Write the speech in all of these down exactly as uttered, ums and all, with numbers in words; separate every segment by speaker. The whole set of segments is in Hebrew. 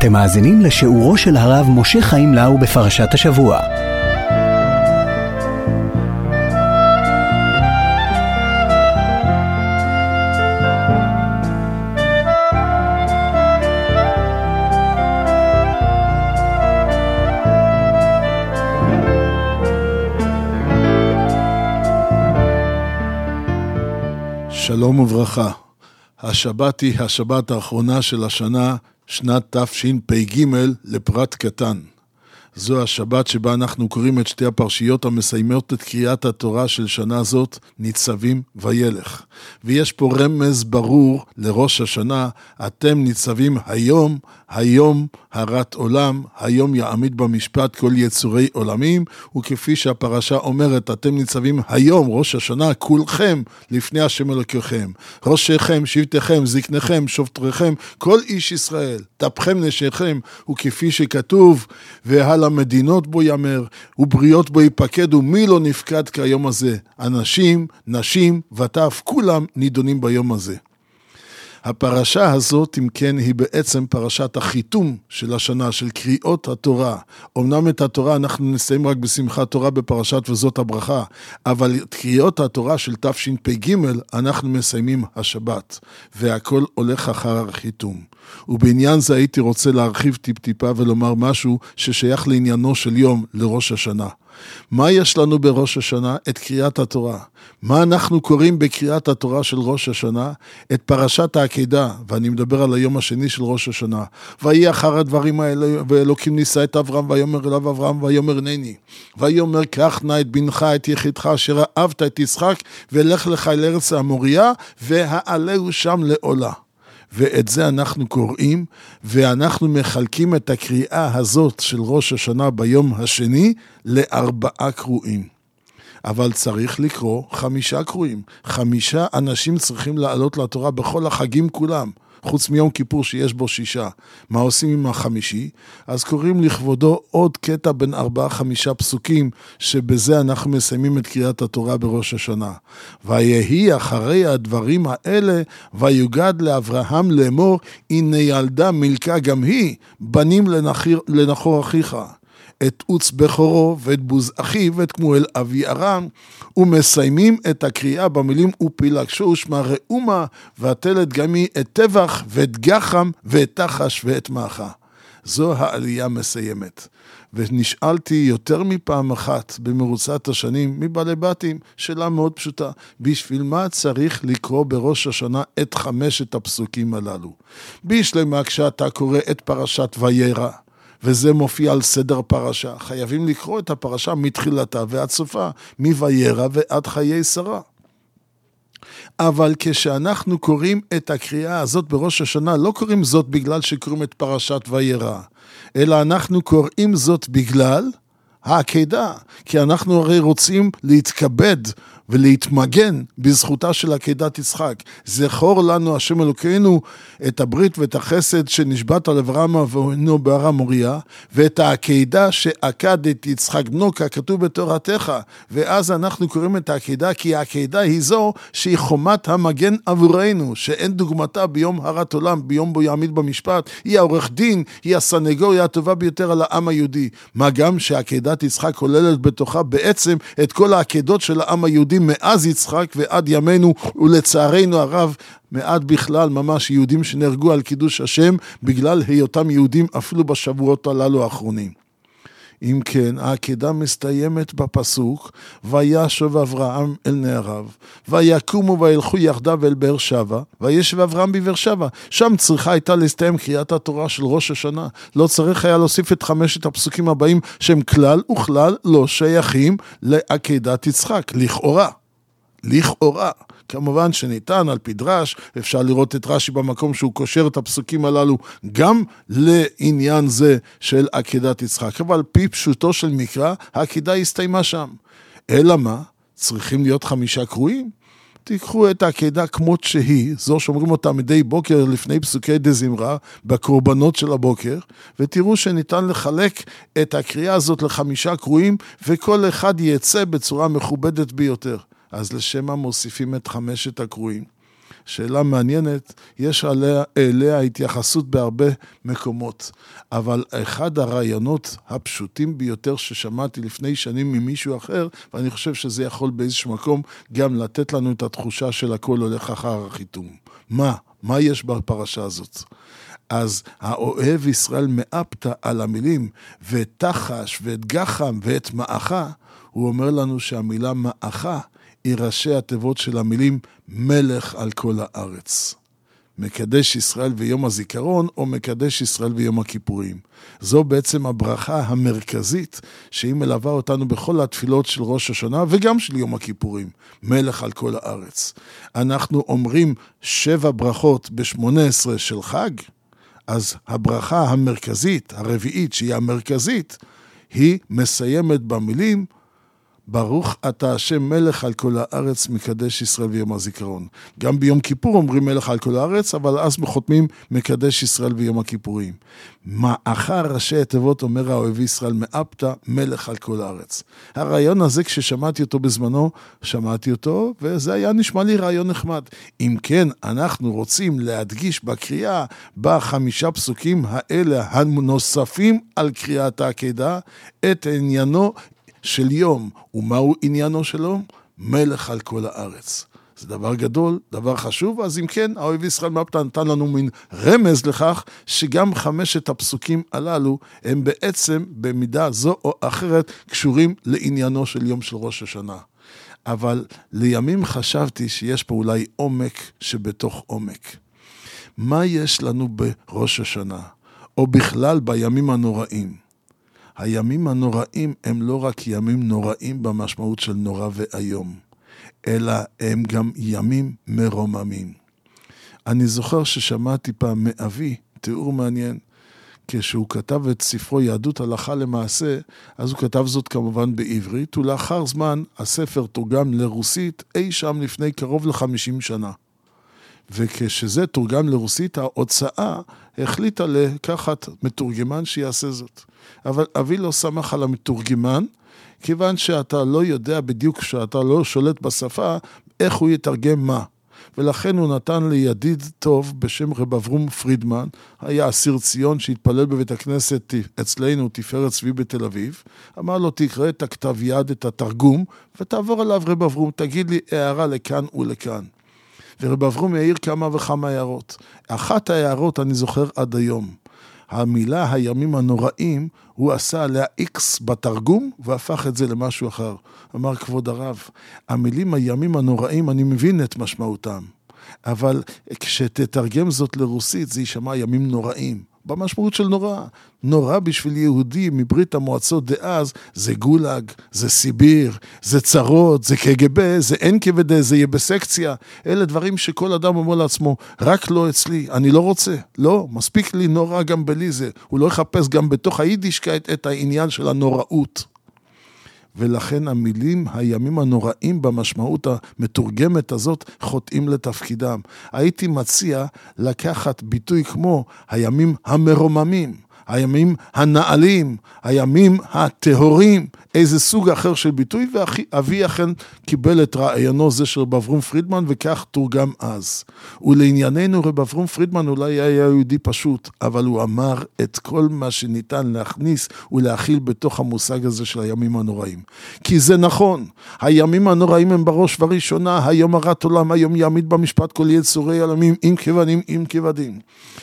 Speaker 1: אתם מאזינים לשיעורו של הרב משה חיים לאו בפרשת השבוע.
Speaker 2: שלום וברכה. השבת היא השבת האחרונה של השנה, שנת תשפ"ג לפרט קטן. זו השבת שבה אנחנו קוראים את שתי הפרשיות המסיימות את קריאת התורה של שנה זאת, ניצבים וילך. ויש פה רמז ברור לראש השנה, אתם ניצבים היום, היום הרת עולם, היום יעמיד במשפט כל יצורי עולמים, וכפי שהפרשה אומרת, אתם ניצבים היום, ראש השנה, כולכם לפני השם אלוקיכם, ראשיכם, שבטיכם, זקניכם, שופטריכם, כל איש ישראל, טפכם נשיכם, וכפי שכתוב, ועל המדינות בו יאמר, ובריות בו ייפקד, ומי לא נפקד כיום הזה? אנשים, נשים, וטף, כולם נידונים ביום הזה. הפרשה הזאת, אם כן, היא בעצם פרשת החיתום של השנה, של קריאות התורה. אמנם את התורה אנחנו נסיים רק בשמחת תורה בפרשת וזאת הברכה, אבל את קריאות התורה של תשפ"ג אנחנו מסיימים השבת, והכל הולך אחר החיתום. ובעניין זה הייתי רוצה להרחיב טיפ-טיפה ולומר משהו ששייך לעניינו של יום, לראש השנה. מה יש לנו בראש השנה? את קריאת התורה. מה אנחנו קוראים בקריאת התורה של ראש השנה? את פרשת העקדה, ואני מדבר על היום השני של ראש השנה. ויהי אחר הדברים האלה, ואלוקים נישא את אברהם, ויאמר אליו אברהם, ויאמר הנני. ויאמר קח נא את בנך, את יחידך, אשר אהבת את יצחק, ולך לך אל ארץ המוריה, והעלהו שם לעולה. ואת זה אנחנו קוראים, ואנחנו מחלקים את הקריאה הזאת של ראש השנה ביום השני לארבעה קרואים. אבל צריך לקרוא חמישה קרואים. חמישה אנשים צריכים לעלות לתורה בכל החגים כולם, חוץ מיום כיפור שיש בו שישה. מה עושים עם החמישי? אז קוראים לכבודו עוד קטע בין ארבעה חמישה פסוקים, שבזה אנחנו מסיימים את קריאת התורה בראש השנה. ויהי אחרי הדברים האלה, ויוגד לאברהם לאמור, הנה ילדה מילכה גם היא, בנים לנחיר, לנחור אחיך. את עוץ בכורו ואת בוז אחיו ואת כמואל אבי ארם, ומסיימים את הקריאה במילים ופילגשו ושמע ראומה, ותלת גמי את טבח ואת גחם ואת תחש ואת מאחה. זו העלייה מסיימת. ונשאלתי יותר מפעם אחת במרוצת השנים מבעלי בתים, שאלה מאוד פשוטה, בשביל מה צריך לקרוא בראש השנה את חמשת הפסוקים הללו? בשלמה כשאתה קורא את פרשת וירא, וזה מופיע על סדר פרשה. חייבים לקרוא את הפרשה מתחילתה ועד סופה, מוירא ועד חיי שרה. אבל כשאנחנו קוראים את הקריאה הזאת בראש השנה, לא קוראים זאת בגלל שקוראים את פרשת וירא, אלא אנחנו קוראים זאת בגלל העקדה, כי אנחנו הרי רוצים להתכבד ולהתמגן בזכותה של עקדת יצחק. זכור לנו השם אלוקינו את הברית ואת החסד שנשבעת על אברהם אבינו בהר המוריה, ואת העקדה שעקד את יצחק בנו ככתוב בתורתך. ואז אנחנו קוראים את העקדה, כי העקדה היא זו שהיא חומת המגן עבורנו, שאין דוגמתה ביום הרת עולם, ביום בו יעמיד במשפט. היא העורך דין, היא הסנגוריה הטובה ביותר על העם היהודי. מה גם שעקדת יצחק כוללת בתוכה בעצם את כל העקדות של העם היהודי מאז יצחק ועד ימינו, ולצערנו הרב מעט בכלל ממש יהודים שנהרגו על קידוש השם בגלל היותם יהודים אפילו בשבועות הללו האחרונים. אם כן, העקדה מסתיימת בפסוק, וישוב אברהם אל נעריו, ויקומו וילכו יחדיו אל באר שבע, וישב אברהם בבאר שבע. שם צריכה הייתה להסתיים קריאת התורה של ראש השנה. לא צריך היה להוסיף את חמשת הפסוקים הבאים, שהם כלל וכלל לא שייכים לעקדת יצחק, לכאורה. לכאורה. כמובן שניתן על פי דרש, אפשר לראות את רש"י במקום שהוא קושר את הפסוקים הללו גם לעניין זה של עקדת יצחק, אבל פי פשוטו של מקרא, העקדה הסתיימה שם. אלא מה? צריכים להיות חמישה קרואים? תיקחו את העקדה כמות שהיא, זו שאומרים אותה מדי בוקר לפני פסוקי דזמרה, בקורבנות של הבוקר, ותראו שניתן לחלק את הקריאה הזאת לחמישה קרואים, וכל אחד יצא בצורה מכובדת ביותר. אז לשם מה מוסיפים את חמשת הקרואים? שאלה מעניינת, יש עליה, אליה התייחסות בהרבה מקומות, אבל אחד הרעיונות הפשוטים ביותר ששמעתי לפני שנים ממישהו אחר, ואני חושב שזה יכול באיזשהו מקום גם לתת לנו את התחושה של הכל הולך אחר החיתום. מה? מה יש בפרשה הזאת? אז האוהב ישראל מאפתא על המילים, ואת תחש ואת גחם ואת מאחה, הוא אומר לנו שהמילה מאחה היא ראשי התיבות של המילים מלך על כל הארץ. מקדש ישראל ויום הזיכרון, או מקדש ישראל ויום הכיפורים. זו בעצם הברכה המרכזית, שהיא מלווה אותנו בכל התפילות של ראש השנה, וגם של יום הכיפורים. מלך על כל הארץ. אנחנו אומרים שבע ברכות בשמונה עשרה של חג, אז הברכה המרכזית, הרביעית, שהיא המרכזית, היא מסיימת במילים, ברוך אתה השם מלך על כל הארץ, מקדש ישראל ויום הזיכרון. גם ביום כיפור אומרים מלך על כל הארץ, אבל אז מחותמים מקדש ישראל ויום הכיפורים. מאחר ראשי התיבות אומר האוהב ישראל מאפתא מלך על כל הארץ. הרעיון הזה כששמעתי אותו בזמנו, שמעתי אותו, וזה היה נשמע לי רעיון נחמד. אם כן, אנחנו רוצים להדגיש בקריאה, בחמישה פסוקים האלה הנוספים על קריאת העקדה, את עניינו של יום. ומהו עניינו של יום? מלך על כל הארץ. זה דבר גדול, דבר חשוב, אז אם כן, האוהב ישראל מאפתא נתן לנו מין רמז לכך, שגם חמשת הפסוקים הללו, הם בעצם במידה זו או אחרת, קשורים לעניינו של יום של ראש השנה. אבל לימים חשבתי שיש פה אולי עומק שבתוך עומק. מה יש לנו בראש השנה? או בכלל בימים הנוראים? הימים הנוראים הם לא רק ימים נוראים במשמעות של נורא ואיום, אלא הם גם ימים מרוממים. אני זוכר ששמעתי פעם מאבי, תיאור מעניין, כשהוא כתב את ספרו יהדות הלכה למעשה, אז הוא כתב זאת כמובן בעברית, ולאחר זמן הספר תורגם לרוסית אי שם לפני קרוב ל-חמישים שנה. וכשזה תורגם לרוסית, ההוצאה החליטה לקחת מתורגמן שיעשה זאת. אבל אבי לא שמח על המתורגמן, כיוון שאתה לא יודע בדיוק שאתה לא שולט בשפה, איך הוא יתרגם מה. ולכן הוא נתן לידיד טוב בשם רב אברום פרידמן, היה אסיר ציון שהתפלל בבית הכנסת אצלנו, תפארת צבי בתל אביב, אמר לו תקרא את הכתב יד, את התרגום, ותעבור עליו רב אברום, תגיד לי הערה לכאן ולכאן. ורב אברום העיר כמה וכמה הערות. אחת ההערות אני זוכר עד היום. המילה הימים הנוראים, הוא עשה עליה איקס בתרגום, והפך את זה למשהו אחר. אמר כבוד הרב, המילים הימים הנוראים, אני מבין את משמעותם. אבל כשתתרגם זאת לרוסית, זה יישמע ימים נוראים. במשמעות של נורא. נורא בשביל יהודי מברית המועצות דאז, זה גולג, זה סיביר, זה צרות, זה קג"ב, זה אין כבד, זה יהיה בסקציה. אלה דברים שכל אדם אומר לעצמו, רק לא אצלי, אני לא רוצה. לא, מספיק לי נורא גם בלי זה. הוא לא יחפש גם בתוך היידישקייט את העניין של הנוראות. ולכן המילים, הימים הנוראים במשמעות המתורגמת הזאת, חוטאים לתפקידם. הייתי מציע לקחת ביטוי כמו הימים המרוממים, הימים הנעלים, הימים הטהורים, איזה סוג אחר של ביטוי, ואבי אכן קיבל את רעיונו זה של רב אברום פרידמן, וכך תורגם אז. ולענייננו רב אברום פרידמן אולי היה יהודי פשוט, אבל הוא אמר את כל מה שניתן להכניס ולהכיל בתוך המושג הזה של הימים הנוראים. כי זה נכון, הימים הנוראים הם בראש וראשונה, היום הרת עולם, היום יעמיד במשפט כל יצורי עלמים, עם כבדים, עם כבדים.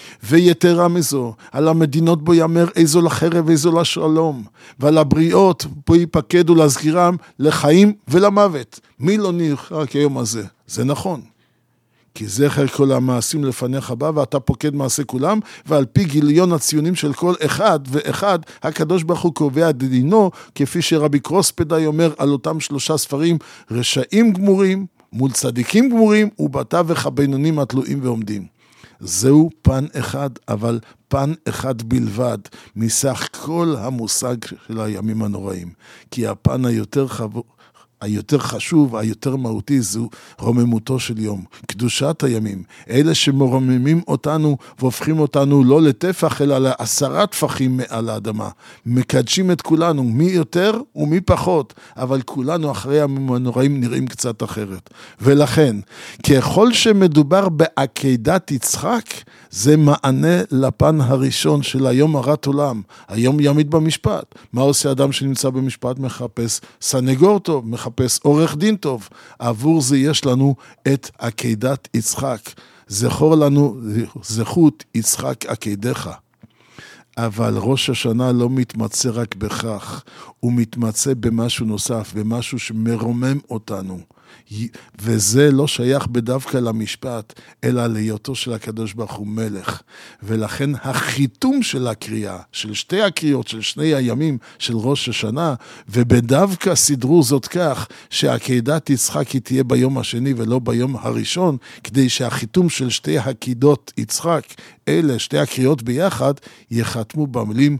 Speaker 2: ויתרה מזו, על המדינות בו יאמר איזו לחרב איזו לשלום, ועל הבריאות בו ייפקדו להזכירם לחיים ולמוות. מי לא נראה כיום הזה? זה נכון. כי זכר כל המעשים לפניך בא, ואתה פוקד מעשה כולם, ועל פי גיליון הציונים של כל אחד ואחד, הקדוש ברוך הוא קובע דינו, כפי שרבי קרוספדאי אומר על אותם שלושה ספרים, רשעים גמורים, מול צדיקים גמורים, ובתווך הבינונים התלויים ועומדים. זהו פן אחד, אבל פן אחד בלבד, מסך כל המושג של הימים הנוראים. כי הפן היותר היותר חשוב, היותר מהותי, זו רוממותו של יום, קדושת הימים, אלה שמרוממים אותנו והופכים אותנו לא לטפח, אלא לעשרה טפחים מעל האדמה, מקדשים את כולנו, מי יותר ומי פחות, אבל כולנו אחרי המנוראים נראים קצת אחרת. ולכן, ככל שמדובר בעקידת יצחק, זה מענה לפן הראשון של היום הרת עולם, היום יעמיד במשפט. מה עושה אדם שנמצא במשפט? מחפש סנגור טוב, מחפש עורך דין טוב. עבור זה יש לנו את עקידת יצחק. זכור לנו זכות יצחק עקידך. אבל ראש השנה לא מתמצא רק בכך, הוא מתמצא במשהו נוסף, במשהו שמרומם אותנו. וזה לא שייך בדווקא למשפט, אלא להיותו של הקדוש ברוך הוא מלך. ולכן החיתום של הקריאה, של שתי הקריאות, של שני הימים של ראש השנה, ובדווקא סידרו זאת כך, שעקידת יצחק היא תהיה ביום השני ולא ביום הראשון, כדי שהחיתום של שתי עקידות יצחק, אלה שתי הקריאות ביחד, יחתמו במילים,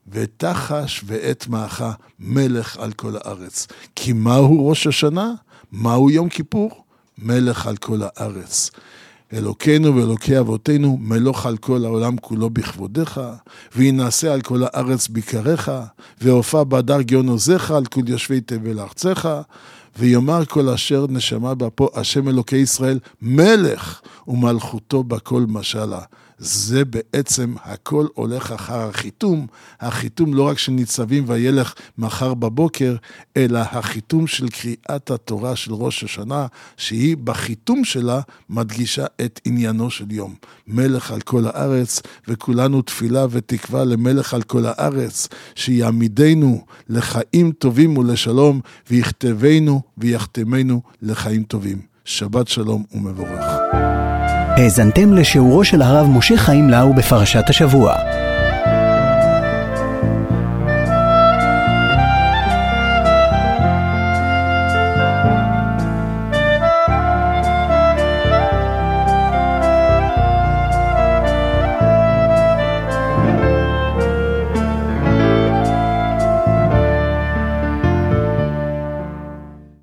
Speaker 2: ותחש ואת מעכה מלך על כל הארץ. כי מהו ראש השנה? מהו יום כיפור? מלך על כל הארץ. אלוקינו ואלוקי אבותינו, מלוך על כל העולם כולו בכבודך, וינעשה על כל הארץ ביקריך, והופע בהדר גאון עוזיך על כל יושבי תבל ארצך, ויאמר כל אשר נשמה בפה, השם אלוקי ישראל, מלך ומלכותו בכל משלה. זה בעצם הכל הולך אחר החיתום, החיתום לא רק של ניצבים וילך מחר בבוקר, אלא החיתום של קריאת התורה של ראש השנה, שהיא בחיתום שלה מדגישה את עניינו של יום. מלך על כל הארץ, וכולנו תפילה ותקווה למלך על כל הארץ, שיעמידנו לחיים טובים ולשלום, ויכתבנו ויחתמנו לחיים טובים. שבת שלום ומבורך.
Speaker 1: האזנתם לשיעורו של הרב משה חיים לאו בפרשת השבוע.